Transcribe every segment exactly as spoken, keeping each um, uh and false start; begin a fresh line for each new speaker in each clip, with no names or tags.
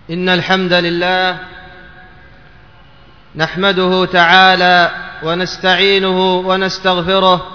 إن الحمد لله نحمده تعالى ونستعينه ونستغفره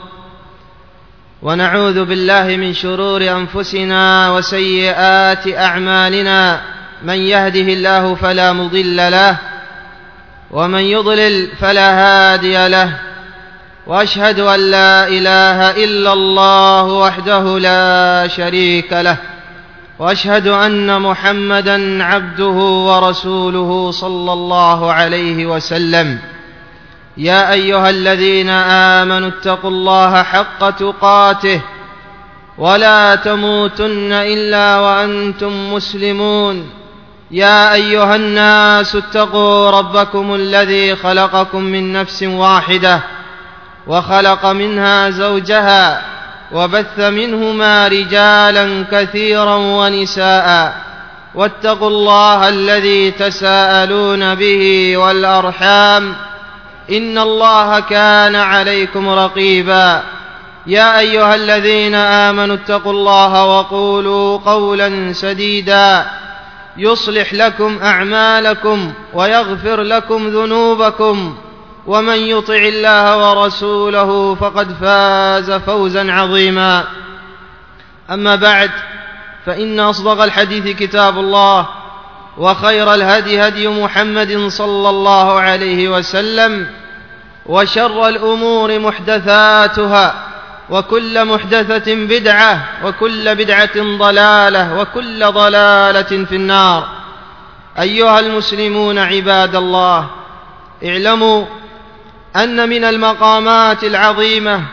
ونعوذ بالله من شرور أنفسنا وسيئات أعمالنا. من يهده الله فلا مضل له ومن يضلل فلا هادي له، وأشهد أن لا إله إلا الله وحده لا شريك له، وأشهد أن محمدًا عبده ورسوله صلى الله عليه وسلم. يا أيها الذين آمنوا اتقوا الله حق تقاته ولا تموتن إلا وأنتم مسلمون. يا أيها الناس اتقوا ربكم الذي خلقكم من نفس واحدة وخلق منها زوجها وبث منهما رجالا كثيرا ونساء، واتقوا الله الذي تساءلون به والأرحام إن الله كان عليكم رقيبا. يا أيها الذين آمنوا اتقوا الله وقولوا قولا سديدا يصلح لكم أعمالكم ويغفر لكم ذنوبكم، ومن يطع الله ورسوله فقد فاز فوزا عظيما. أما بعد، فإن أصدق الحديث كتاب الله، وخير الهدي هدي محمد صلى الله عليه وسلم، وشر الأمور محدثاتها، وكل محدثة بدعة، وكل بدعة ضلالة، وكل ضلالة في النار. أيها المسلمون عباد الله، اعلموا أن من المقامات العظيمة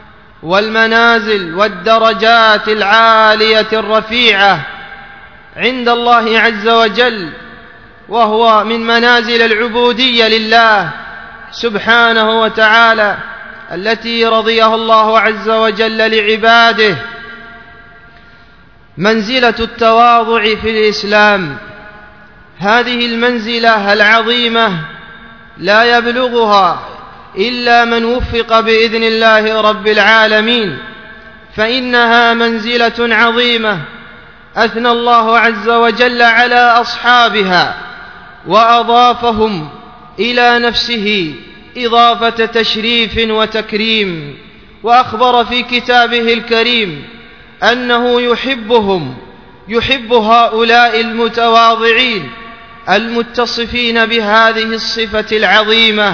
والمنازل والدرجات العالية الرفيعة عند الله عز وجل، وهو من منازل العبودية لله سبحانه وتعالى التي رضيها الله عز وجل لعباده، منزلة التواضع في الإسلام. هذه المنزلة العظيمة لا يبلغها إلا من وفق بإذن الله رب العالمين، فإنها منزلة عظيمة أثنى الله عز وجل على أصحابها وأضافهم إلى نفسه إضافة تشريف وتكريم، وأخبر في كتابه الكريم أنه يحبهم، يحب هؤلاء المتواضعين المتصفين بهذه الصفة العظيمة.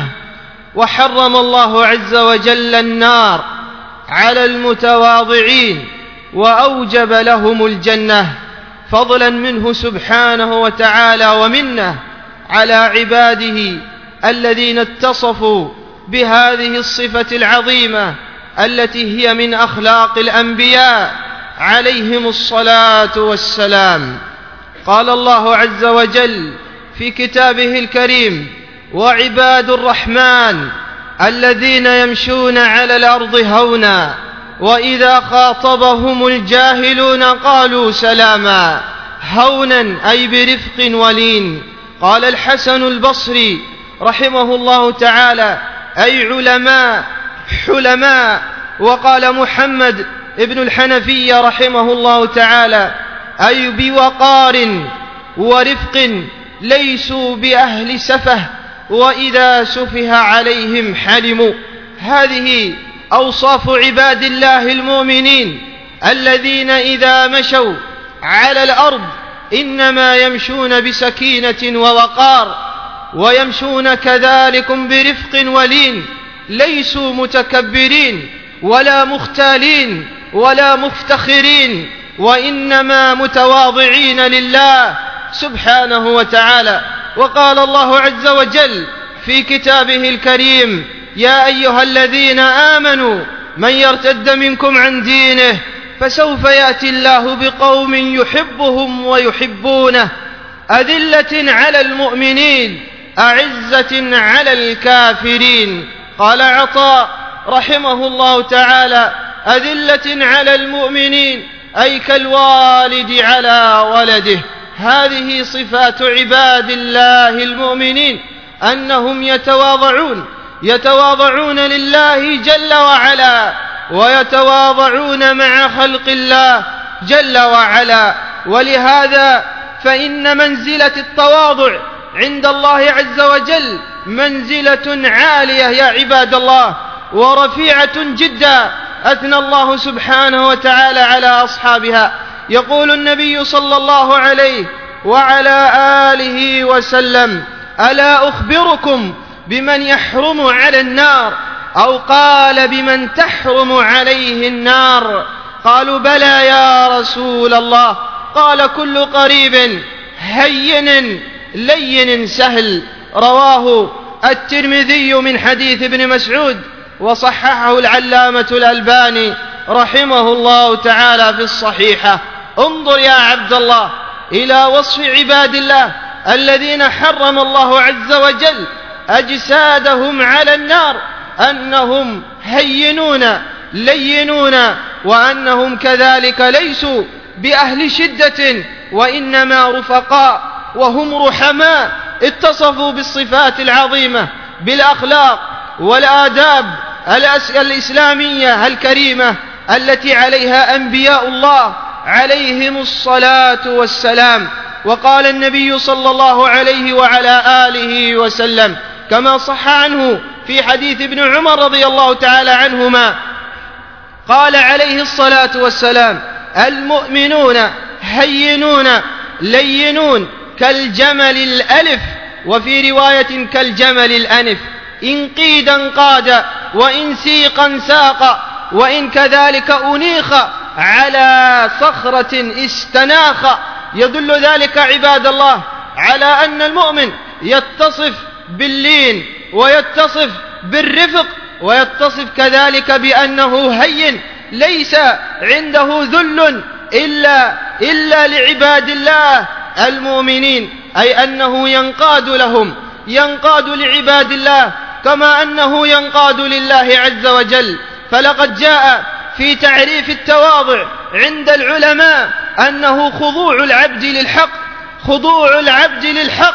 وحرم الله عز وجل النار على المتواضعين وأوجب لهم الجنة، فضلا منه سبحانه وتعالى ومنه على عباده الذين اتصفوا بهذه الصفة العظيمة التي هي من أخلاق الأنبياء عليهم الصلاة والسلام. قال الله عز وجل في كتابه الكريم: وعباد الرحمن الذين يمشون على الأرض هونا وإذا خاطبهم الجاهلون قالوا سلاما. هونا أي برفق ولين. قال الحسن البصري رحمه الله تعالى: أي علماء حلماء. وقال محمد ابن الحنفية رحمه الله تعالى: أي بوقار ورفق، ليسوا بأهل سفه، وإذا سفه عليهم حلموا. هذه أوصاف عباد الله المؤمنين الذين إذا مشوا على الأرض إنما يمشون بسكينة ووقار، ويمشون كذلك برفق ولين، ليسوا متكبرين ولا مختالين ولا مفتخرين، وإنما متواضعين لله سبحانه وتعالى. وقال الله عز وجل في كتابه الكريم: يا أيها الذين آمنوا من يرتد منكم عن دينه فسوف يأتي الله بقوم يحبهم ويحبونه، أذلة على المؤمنين أعزة على الكافرين. قال عطاء رحمه الله تعالى: أذلة على المؤمنين أي كالوالد على ولده. هذه صفات عباد الله المؤمنين، أنهم يتواضعون يتواضعون لله جل وعلا، ويتواضعون مع خلق الله جل وعلا. ولهذا فإن منزلة التواضع عند الله عز وجل منزلة عالية يا عباد الله، ورفيعة جدا، أثنى الله سبحانه وتعالى على أصحابها. يقول النبي صلى الله عليه وعلى آله وسلم: ألا أخبركم بمن يحرم على النار؟ أو قال: بمن تحرم عليه النار؟ قالوا: بلى يا رسول الله. قال: كل قريب هين لين سهل. رواه الترمذي من حديث ابن مسعود، وصححه العلامة الألباني رحمه الله تعالى في الصحيحة. انظر يا عبد الله إلى وصف عباد الله الذين حرم الله عز وجل أجسادهم على النار، أنهم هينون لينون، وأنهم كذلك ليسوا بأهل شدة، وإنما رفقاء وهم رحماء، اتصفوا بالصفات العظيمة، بالأخلاق والآداب الإسلامية الكريمة التي عليها أنبياء الله عليهم الصلاة والسلام. وقال النبي صلى الله عليه وعلى آله وسلم كما صح عنه في حديث ابن عمر رضي الله تعالى عنهما، قال عليه الصلاة والسلام: المؤمنون هينون لينون كالجمل الألف، وفي رواية كالجمل الأنف، إن قيدا قاد، وإن سيقا ساق، وإن كذلك أنيخ على صخرة استناخ. يدل ذلك عباد الله على أن المؤمن يتصف باللين، ويتصف بالرفق، ويتصف كذلك بأنه هين، ليس عنده ذل إلا, إلا لعباد الله المؤمنين، أي أنه ينقاد لهم، ينقاد لعباد الله كما أنه ينقاد لله عز وجل. فلقد جاء في تعريف التواضع عند العلماء أنه خضوع العبد للحق، خضوع العبد للحق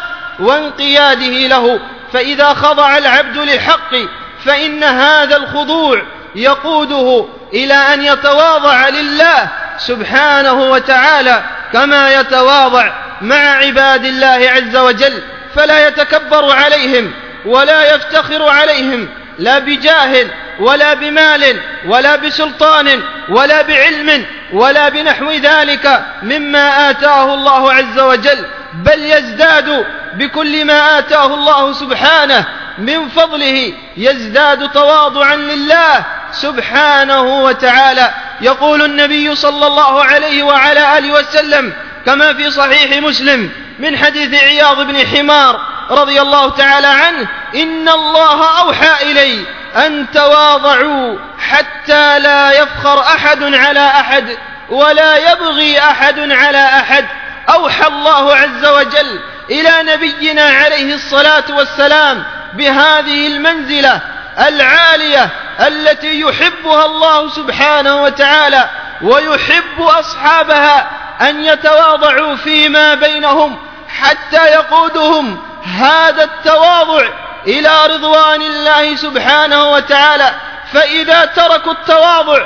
وانقياده له. فإذا خضع العبد للحق فإن هذا الخضوع يقوده إلى أن يتواضع لله سبحانه وتعالى كما يتواضع مع عباد الله عز وجل، فلا يتكبر عليهم ولا يفتخر عليهم، لا بجاه ولا بمال ولا بسلطان ولا بعلم ولا بنحو ذلك مما آتاه الله عز وجل، بل يزداد بكل ما آتاه الله سبحانه من فضله، يزداد تواضعا لله سبحانه وتعالى. يقول النبي صلى الله عليه وعلى آله وسلم كما في صحيح مسلم من حديث عياض بن حمار رضي الله تعالى عنه: إن الله أوحى إلي أن تواضعوا حتى لا يفخر أحد على أحد ولا يبغي أحد على أحد. أوحى الله عز وجل إلى نبينا عليه الصلاة والسلام بهذه المنزلة العالية التي يحبها الله سبحانه وتعالى، ويحب أصحابها أن يتواضعوا فيما بينهم حتى يقودهم هذا التواضع إلى رضوان الله سبحانه وتعالى. فإذا تركوا التواضع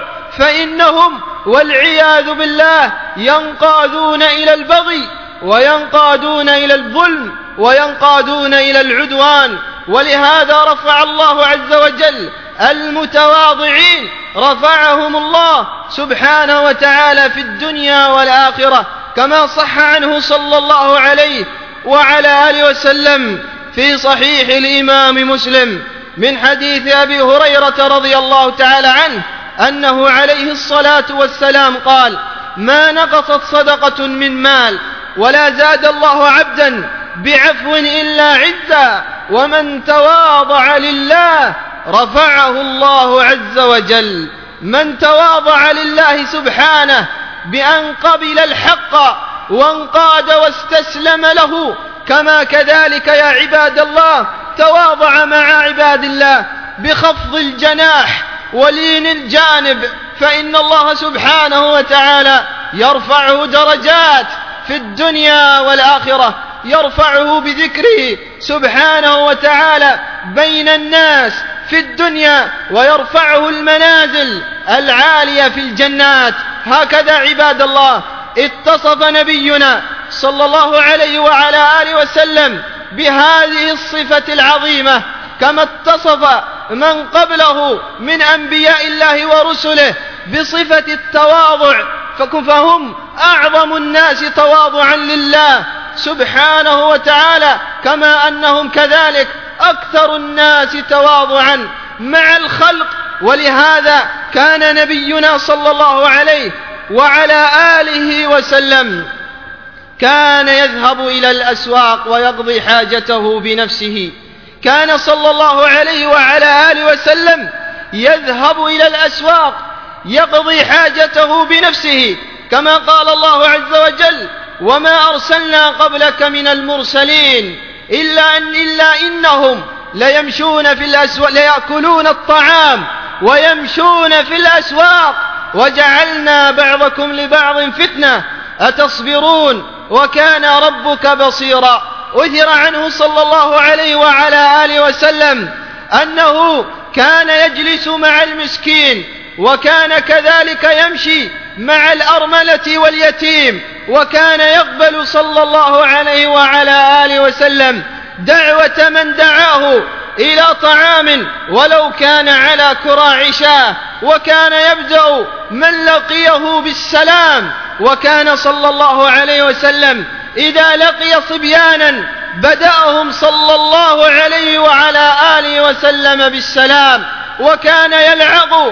فإنهم والعياذ بالله ينقادون إلى البغي، وينقادون إلى الظلم، وينقادون إلى العدوان. ولهذا رفع الله عز وجل المتواضعين، رفعهم الله سبحانه وتعالى في الدنيا والآخرة، كما صح عنه صلى الله عليه وعلى آله وسلم في صحيح الإمام مسلم من حديث أبي هريرة رضي الله تعالى عنه أنه عليه الصلاة والسلام قال: ما نقصت صدقة من مال ولا زاد الله عبدا بعفو إلا عزا، ومن تواضع لله رفعه الله عز وجل. من تواضع لله سبحانه بأن قبل الحق وانقاد واستسلم له، كما كذلك يا عباد الله تواضع مع عباد الله بخفض الجناح ولين الجانب، فإن الله سبحانه وتعالى يرفعه درجات في الدنيا والآخرة، يرفعه بذكره سبحانه وتعالى بين الناس في الدنيا، ويرفعه المنازل العالية في الجنات. هكذا عباد الله اتصف نبينا صلى الله عليه وعلى آله وسلم بهذه الصفة العظيمة كما اتصف من قبله من أنبياء الله ورسله بصفة التواضع، فهم أعظم الناس تواضعا لله سبحانه وتعالى، كما أنهم كذلك أكثر الناس تواضعا مع الخلق. ولهذا كان نبينا صلى الله عليه وعلى آله وسلم كان يذهب إلى الأسواق ويقضي حاجته بنفسه. كان صلى الله عليه وعلى آله وسلم يذهب إلى الأسواق يقضي حاجته بنفسه، كما قال الله عز وجل: وما أرسلنا قبلك من المرسلين إلا, إن إلا إنهم ليمشون في الأسواق ليأكلون الطعام ويمشون في الأسواق وجعلنا بعضكم لبعض فتنة أتصبرون وكان ربك بصيرا. أثر عنه صلى الله عليه وعلى آله وسلم أنه كان يجلس مع المسكين، وكان كذلك يمشي مع الأرملة واليتيم، وكان يقبل صلى الله عليه وعلى آله وسلم دعوة من دعاه إلى طعام ولو كان على كراع شاة، وكان يبدأ من لقيه بالسلام. وكان صلى الله عليه وسلم إذا لقي صبيانا بدأهم صلى الله عليه وعلى آله وسلم بالسلام، وكان يلعق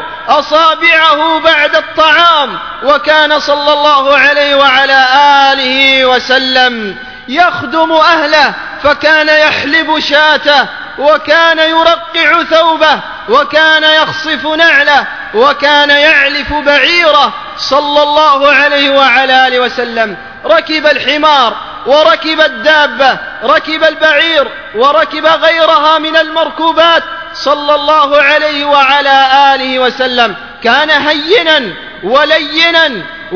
أصابعه بعد الطعام، وكان صلى الله عليه وعلى آله وسلم يخدم أهله، فكان يحلب شاته، وكان يرقع ثوبه، وكان يخصف نعله، وكان يعلف بعيره صلى الله عليه وعلى آله وسلم. ركب الحمار وركب الدابة، ركب البعير وركب غيرها من المركوبات صلى الله عليه وعلى آله وسلم. كان هينا ولينا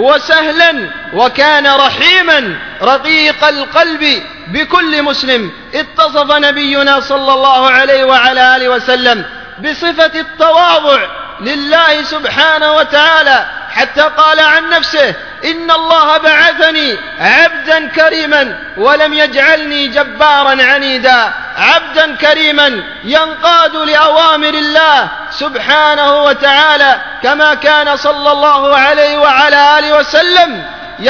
وسهلا، وكان رحيما رقيق القلب بكل مسلم. اتصف نبينا صلى الله عليه وعلى آله وسلم بصفة التواضع لله سبحانه وتعالى، حتى قال عن نفسه: إن الله بعثني عبدا كريما ولم يجعلني جبارا عنيدا. عبدا كريما ينقاد لأوامر الله سبحانه وتعالى، كما كان صلى الله عليه وعلى آله وسلم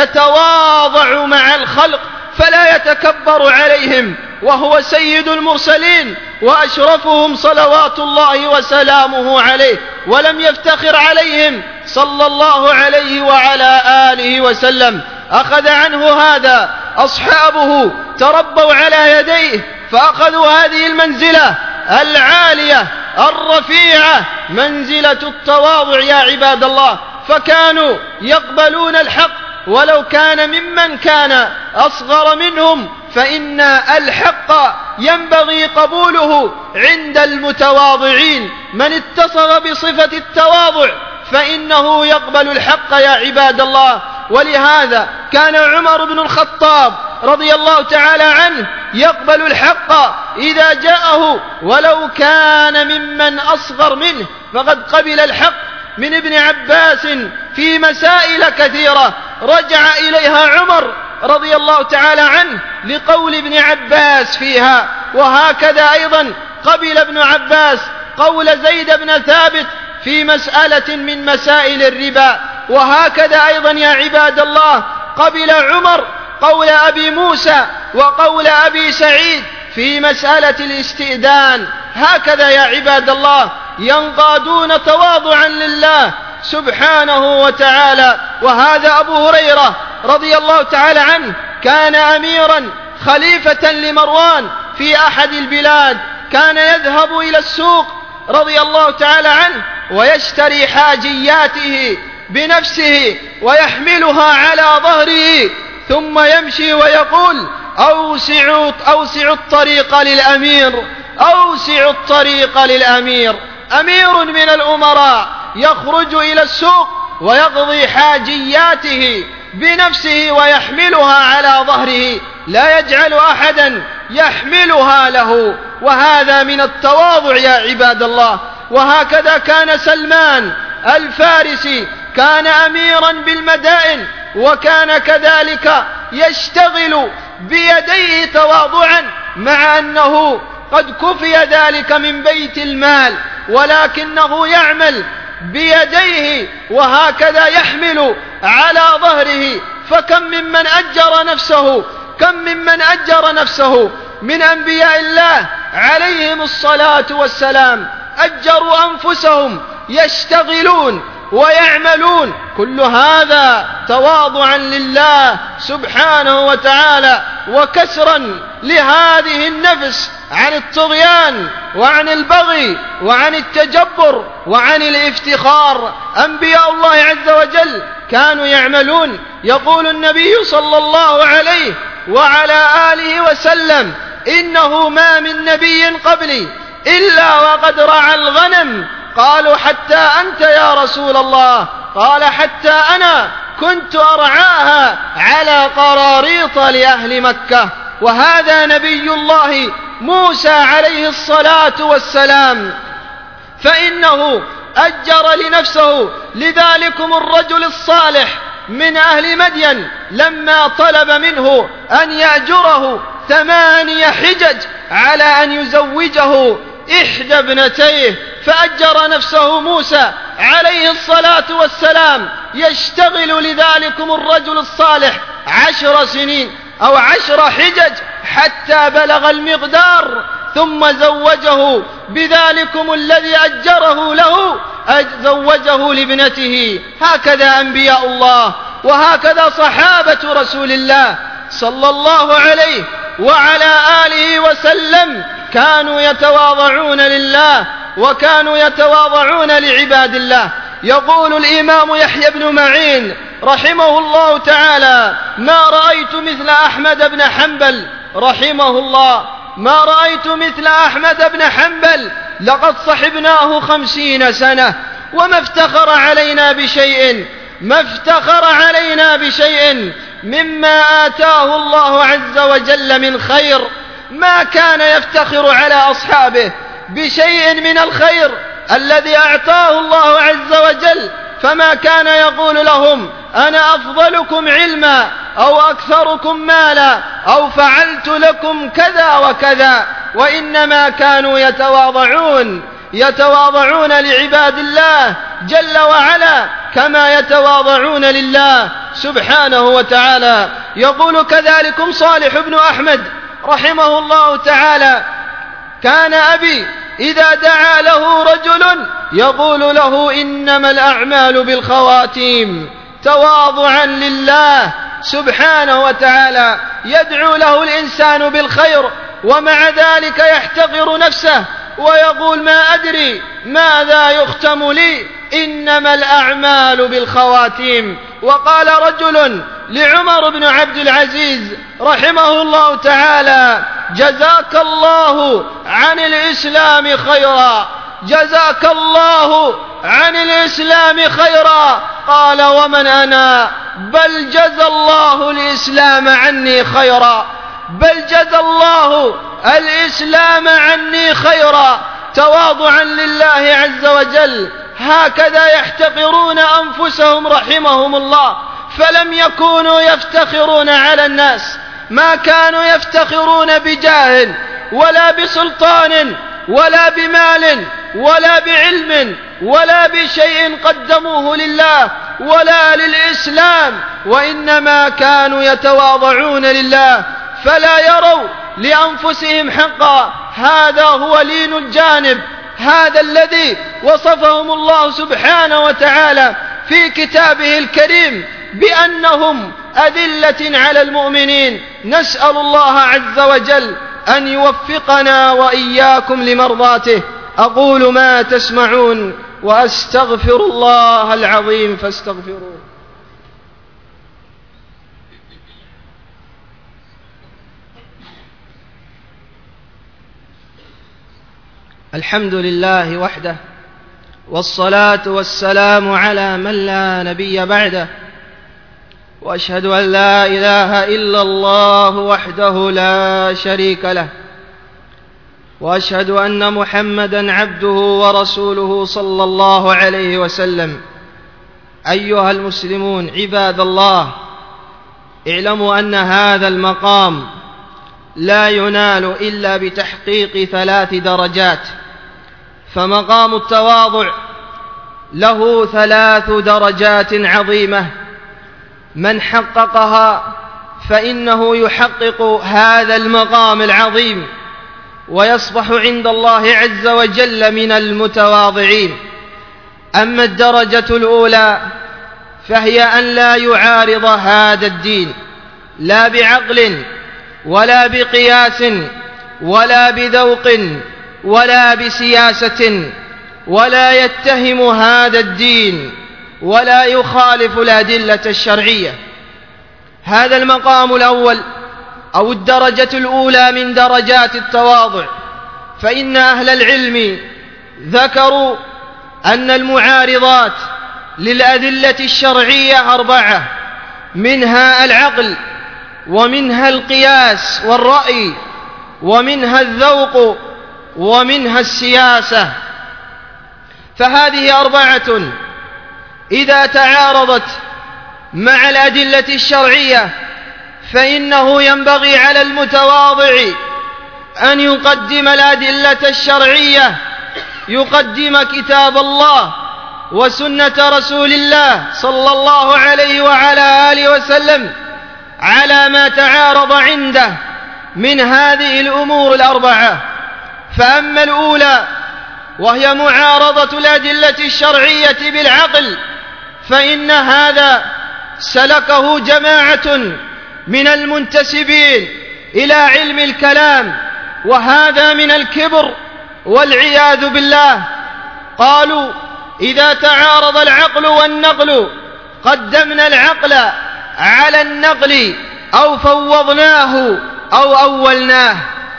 يتواضع مع الخلق فلا يتكبر عليهم، وهو سيد المرسلين وأشرفهم صلوات الله وسلامه عليه، ولم يفتخر عليهم صلى الله عليه وعلى آله وسلم. أخذ عنه هذا أصحابه، تربوا على يديه، فأخذوا هذه المنزلة العالية الرفيعة، منزلة التواضع يا عباد الله. فكانوا يقبلون الحق ولو كان ممن كان أصغر منهم، فإن الحق ينبغي قبوله عند المتواضعين. من اتصف بصفة التواضع فإنه يقبل الحق يا عباد الله. ولهذا كان عمر بن الخطاب رضي الله تعالى عنه يقبل الحق إذا جاءه ولو كان ممن أصغر منه، فقد قبل الحق من ابن عباس في مسائل كثيرة رجع إليها عمر رضي الله تعالى عنه لقول ابن عباس فيها. وهكذا أيضا قبل ابن عباس قول زيد بن ثابت في مسألة من مسائل الربا. وهكذا أيضا يا عباد الله قبل عمر قول أبي موسى وقول أبي سعيد في مسألة الاستئذان. هكذا يا عباد الله ينقادون تواضعا لله سبحانه وتعالى. وهذا أبو هريرة رضي الله تعالى عنه كان أميرا خليفة لمروان في أحد البلاد، كان يذهب إلى السوق رضي الله تعالى عنه ويشتري حاجياته بنفسه ويحملها على ظهره، ثم يمشي ويقول: أوسعوا, أوسعوا الطريق للأمير، أوسعوا الطريق للأمير. أمير من الأمراء يخرج إلى السوق ويقضي حاجياته بنفسه ويحملها على ظهره، لا يجعل أحدا يحملها له، وهذا من التواضع يا عباد الله. وهكذا كان سلمان الفارسي، كان أميرا بالمدائن، وكان كذلك يشتغل بيديه تواضعا، مع أنه قد كفي ذلك من بيت المال، ولكنه يعمل بيديه وهكذا يحمل على ظهره. فكم ممن أجر نفسه كم ممن أجر نفسه من أنبياء الله عليهم الصلاة والسلام، أجروا أنفسهم يشتغلون ويعملون، كل هذا تواضعا لله سبحانه وتعالى، وكسرا لهذه النفس عن الطغيان وعن البغي وعن التجبر وعن الافتخار. أنبياء الله عز وجل كانوا يعملون. يقول النبي صلى الله عليه وعلى آله وسلم: إنه ما من نبي قبلي إلا وقد رعى الغنم. قالوا: حتى أنت يا رسول الله؟ قال: حتى أنا كنت أرعاها على قراريط لأهل مكة. وهذا نبي الله موسى عليه الصلاة والسلام، فإنه أجر لنفسه. لذلكم الرجل الصالح من أهل مدين لما طلب منه أن يأجره ثماني حجج على أن يزوجه إحدى ابنتيه، فأجر نفسه موسى عليه الصلاة والسلام يشتغل لذلكم الرجل الصالح عشر سنين أو عشر حجج حتى بلغ المقدار، ثم زوجه بذلكم الذي أجره له، زوجه لابنته. هكذا أنبياء الله، وهكذا صحابة رسول الله صلى الله عليه وعلى آله وسلم كانوا يتواضعون لله وكانوا يتواضعون لعباد الله. يقول الإمام يحيى بن معين رحمه الله تعالى: ما رأيت مثل أحمد بن حنبل رحمه الله ما رأيت مثل أحمد بن حنبل لقد صحبناه خمسين سنة وما افتخر علينا بشيء ما افتخر علينا بشيء مما آتاه الله عز وجل من خير. ما كان يفتخر على أصحابه بشيء من الخير الذي أعطاه الله عز وجل، فما كان يقول لهم: أنا أفضلكم علما أو أكثركم مالا أو فعلت لكم كذا وكذا، وإنما كانوا يتواضعون يتواضعون لعباد الله جل وعلا كما يتواضعون لله سبحانه وتعالى. يقول كذلكم صالح بن أحمد رحمه الله تعالى: كان أبي إذا دعا له رجل يقول له: إنما الأعمال بالخواتيم، تواضعا لله سبحانه وتعالى. يدعو له الإنسان بالخير ومع ذلك يحتقر نفسه ويقول: ما أدري ماذا يختم لي، إنما الأعمال بالخواتيم. وقال رجل لعمر بن عبد العزيز رحمه الله تعالى: جزاك الله عن الإسلام خيرا جزاك الله عن الإسلام خيرا. قال: ومن أنا؟ بل جزى الله الإسلام عني خيرا بل جزى الله الإسلام عني خيرا. تواضعا لله عز وجل. هكذا يحتقرون أنفسهم رحمهم الله، فلم يكونوا يفتخرون على الناس، ما كانوا يفتخرون بجاه ولا بسلطان ولا بمال ولا بعلم ولا بشيء قدموه لله ولا للإسلام، وإنما كانوا يتواضعون لله فلا يروا لأنفسهم حقا. هذا هو لين الجانب، هذا الذي وصفهم الله سبحانه وتعالى في كتابه الكريم بأنهم أذلة على المؤمنين. نسأل الله عز وجل أن يوفقنا وإياكم لمرضاته. أقول ما تسمعون وأستغفر الله العظيم فاستغفروه. الحمد لله وحده، والصلاة والسلام على من لا نبي بعده، وأشهد أن لا إله إلا الله وحده لا شريك له، وأشهد أن محمدًا عبده ورسوله صلى الله عليه وسلم. أيها المسلمون عباد الله، اعلموا أن هذا المقام لا ينال إلا بتحقيق ثلاث درجات. فمقام التواضع له ثلاث درجات عظيمة، من حققها فإنه يحقق هذا المقام العظيم ويصبح عند الله عز وجل من المتواضعين. أما الدرجة الأولى فهي أن لا يعارض هذا الدين لا بعقل ولا بقياس ولا بذوق ولا بسياسة، ولا يتهم هذا الدين ولا يخالف الأدلة الشرعية. هذا المقام الأول أو الدرجة الأولى من درجات التواضع. فإن أهل العلم ذكروا أن المعارضات للأدلة الشرعية أربعة، منها العقل، ومنها القياس والرأي، ومنها الذوق، ومنها السياسة. فهذه أربعة إذا تعارضت مع الأدلة الشرعية فإنه ينبغي على المتواضع أن يقدم الأدلة الشرعية، يقدم كتاب الله وسنة رسول الله صلى الله عليه وعلى آله وسلم على ما تعارض عنده من هذه الأمور الأربعة. فأما الأولى وهي معارضة الأدلة الشرعية بالعقل، فإن هذا سلكه جماعة من المنتسبين إلى علم الكلام، وهذا من الكبر والعياذ بالله. قالوا إذا تعارض العقل والنقل قدمنا العقل على النقل أو فوضناه أو أولناه.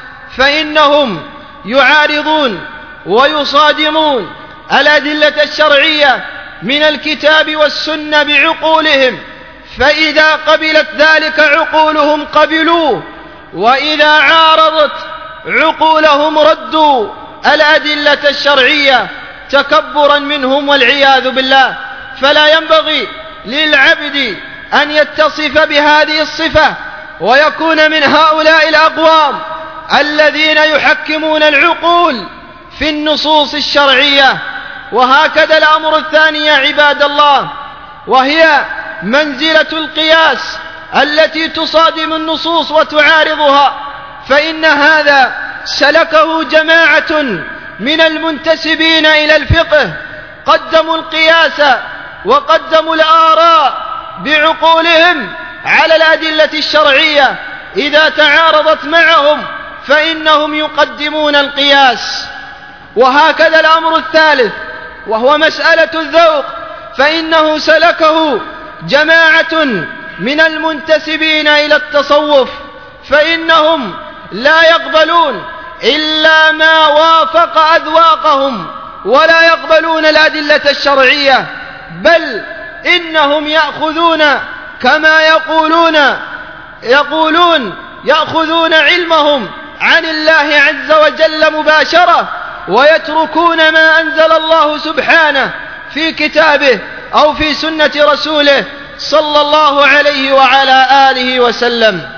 فإنهم يعارضون ويصادمون الأدلة الشرعية من الكتاب والسنة بعقولهم، فإذا قبلت ذلك عقولهم قبلوه، وإذا عارضت عقولهم ردوا الأدلة الشرعية تكبرا منهم والعياذ بالله. فلا ينبغي للعبد أن يتصف بهذه الصفة ويكون من هؤلاء الأقوام الذين يحكمون العقول في النصوص الشرعية. وهكذا الأمر الثاني يا عباد الله، وهي منزلة القياس التي تصادم النصوص وتعارضها. فإن هذا سلكه جماعة من المنتسبين إلى الفقه، قدموا القياس وقدموا الآراء بعقولهم على الأدلة الشرعية، إذا تعارضت معهم فإنهم يقدمون القياس. وهكذا الأمر الثالث وهو مسألة الذوق، فإنه سلكه جماعة من المنتسبين إلى التصوف، فإنهم لا يقبلون إلا ما وافق أذواقهم ولا يقبلون الأدلة الشرعية، بل إنهم يأخذون كما يقولون يقولون يأخذون علمهم عن الله عز وجل مباشرة، ويتركون ما أنزل الله سبحانه في كتابه أو في سنة رسوله صلى الله عليه وعلى آله وسلم.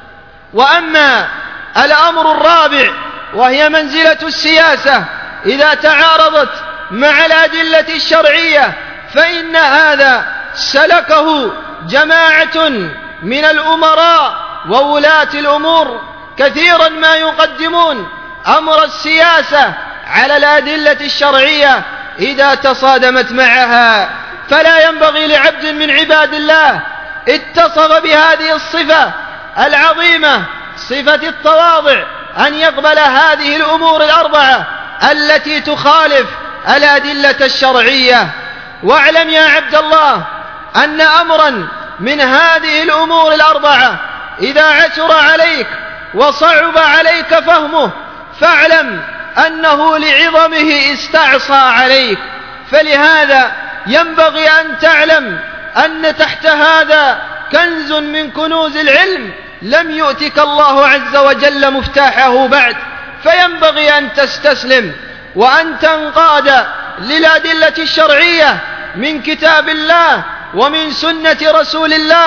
وأما الأمر الرابع وهي منزلة السياسة، إذا تعارضت مع الأدلة الشرعية فإن هذا سلكه جماعة من الأمراء وولاة الأمور، كثيرا ما يقدمون أمر السياسة على الأدلة الشرعية إذا تصادمت معها. فلا ينبغي لعبد من عباد الله اتصف بهذه الصفة العظيمة، صفة التواضع، أن يقبل هذه الأمور الأربعة التي تخالف الأدلة الشرعية. واعلم يا عبد الله أن أمرا من هذه الأمور الأربعة إذا عسر عليك وصعب عليك فهمه فاعلم أنه لعظمه استعصى عليك. فلهذا ينبغي أن تعلم أن تحت هذا كنز من كنوز العلم لم يؤتك الله عز وجل مفتاحه بعد، فينبغي أن تستسلم وأن تنقاد للأدلة الشرعية من كتاب الله ومن سنة رسول الله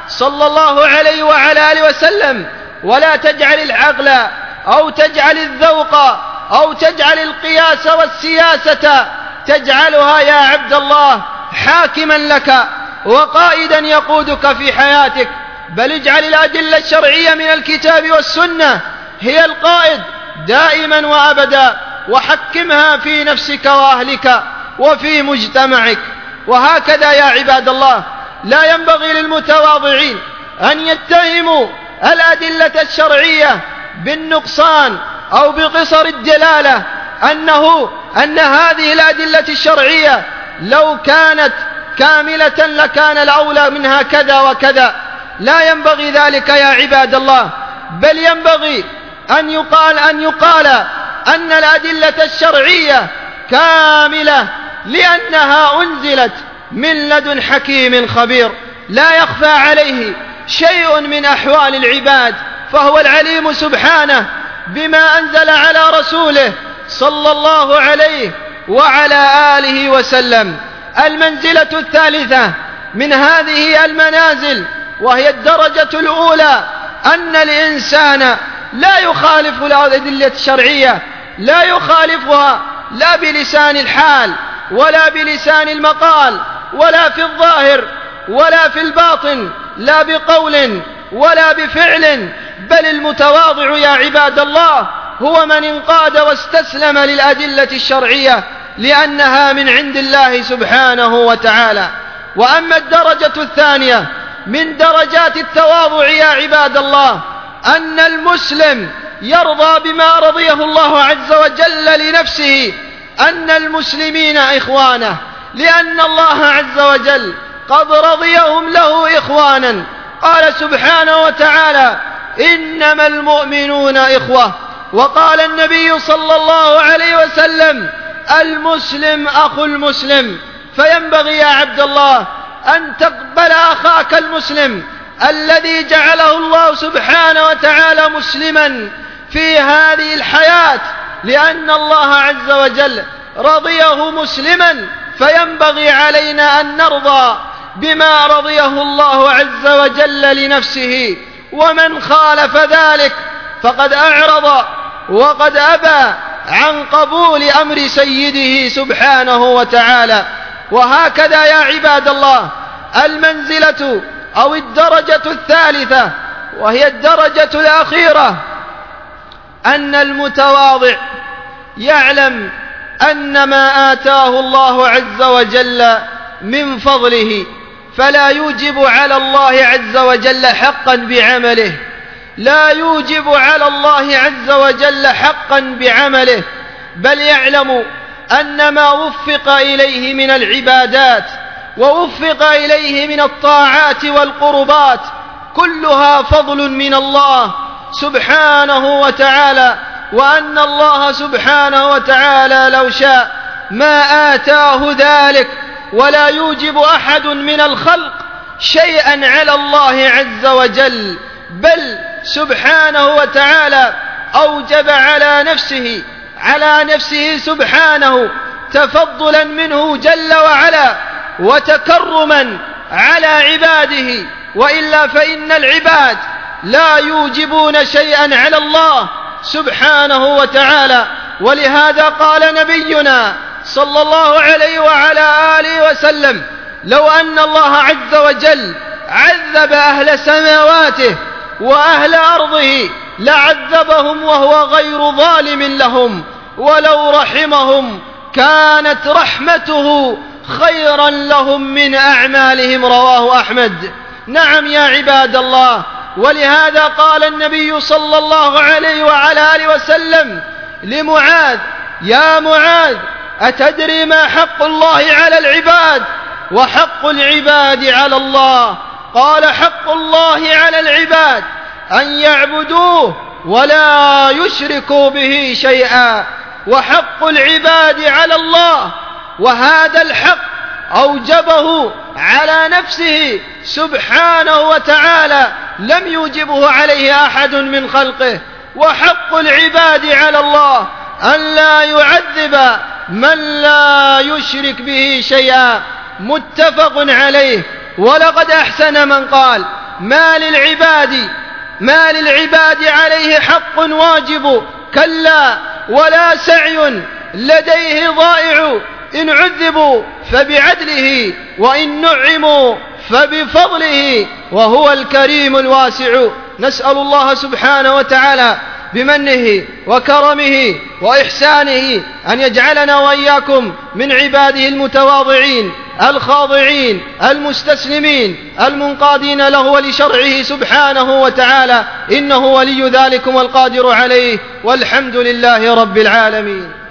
صلى الله عليه وعلى آله وسلم: ولا تجعل العقل أو تجعل الذوق أو تجعل القياس والسياسة تجعلها يا عبد الله حاكما لك وقائدا يقودك في حياتك، بل اجعل الأدلة الشرعية من الكتاب والسنة هي القائد دائما وأبدا، وحكمها في نفسك وأهلك وفي مجتمعك. وهكذا يا عباد الله لا ينبغي للمتواضعين أن يتهموا الأدلة الشرعية بالنقصان أو بقصر الدلالة، أنه أن هذه الأدلة الشرعية لو كانت كاملة لكان الأولى منها كذا وكذا. لا ينبغي ذلك يا عباد الله، بل ينبغي أن يقال أن يقال أن الأدلة الشرعية كاملة لأنها أنزلت من لدن حكيم خبير لا يخفى عليه شيء من أحوال العباد، فهو العليم سبحانه بما أنزل على رسوله صلى الله عليه وعلى آله وسلم. المنزلة الثالثة من هذه المنازل وهي الدرجة الأولى أن الإنسان لا يخالف الأدلة الشرعية، لا يخالفها لا بلسان الحال ولا بلسان المقال ولا في الظاهر ولا في الباطن، لا بقول ولا بفعل، بل المتواضع يا عباد الله هو من انقاد واستسلم للأدلة الشرعية لأنها من عند الله سبحانه وتعالى. وأما الدرجة الثانية من درجات التواضع يا عباد الله أن المسلم يرضى بما رضيه الله عز وجل لنفسه، أن المسلمين إخوانه، لأن الله عز وجل قد رضيهم له إخوانا. قال سبحانه وتعالى: إنما المؤمنون إخوة. وقال النبي صلى الله عليه وسلم: المسلم أخو المسلم. فينبغي يا عبد الله أن تقبل أخاك المسلم الذي جعله الله سبحانه وتعالى مسلما في هذه الحياة، لأن الله عز وجل رضيه مسلما، فينبغي علينا أن نرضى بما رضيه الله عز وجل لنفسه. ومن خالف ذلك فقد أعرض وقد أبى عن قبول أمر سيده سبحانه وتعالى. وهكذا يا عباد الله المنزلة أو الدرجة الثالثة وهي الدرجة الأخيرة أن المتواضع يعلم أن ما آتاه الله عز وجل من فضله فلا يوجب على الله عز وجل حقا بعمله، لا يوجب على الله عز وجل حقا بعمله، بل يعلم أن ما وفق إليه من العبادات ووفق إليه من الطاعات والقربات كلها فضل من الله سبحانه وتعالى، وأن الله سبحانه وتعالى لو شاء ما آتاه ذلك، ولا يوجب أحد من الخلق شيئا على الله عز وجل، بل سبحانه وتعالى أوجب على نفسه على نفسه سبحانه تفضلا منه جل وعلا وتكرما على عباده، وإلا فإن العباد لا يوجبون شيئا على الله سبحانه وتعالى. ولهذا قال نبينا صلى الله عليه وعلى آله وسلم: لو أن الله عز وجل عذب أهل سماواته وأهل أرضه لعذبهم وهو غير ظالم لهم، ولو رحمهم كانت رحمته خيرا لهم من أعمالهم. رواه أحمد. نعم يا عباد الله، ولهذا قال النبي صلى الله عليه وعلى آله وسلم لمعاذ: يا معاذ، أتدري ما حق الله على العباد وحق العباد على الله؟ قال: حق الله على العباد أن يعبدوه ولا يشركوا به شيئا، وحق العباد على الله، وهذا الحق أوجبه على نفسه سبحانه وتعالى، لم يوجبه عليه أحد من خلقه. وحق العباد على الله أن لا يعذب من لا يشرك به شيئا، متفق عليه. ولقد أحسن من قال: ما للعباد ما للعباد عليه حق واجب، كلا ولا سعي لديه ضائع، إن عذبوا فبعدله وإن نعموا فبفضله وهو الكريم الواسع. نسأل الله سبحانه وتعالى بمنه وكرمه وإحسانه أن يجعلنا وإياكم من عباده المتواضعين الخاضعين المستسلمين المنقادين له ولشرعه سبحانه وتعالى، إنه ولي ذلك والقادر عليه، والحمد لله رب العالمين.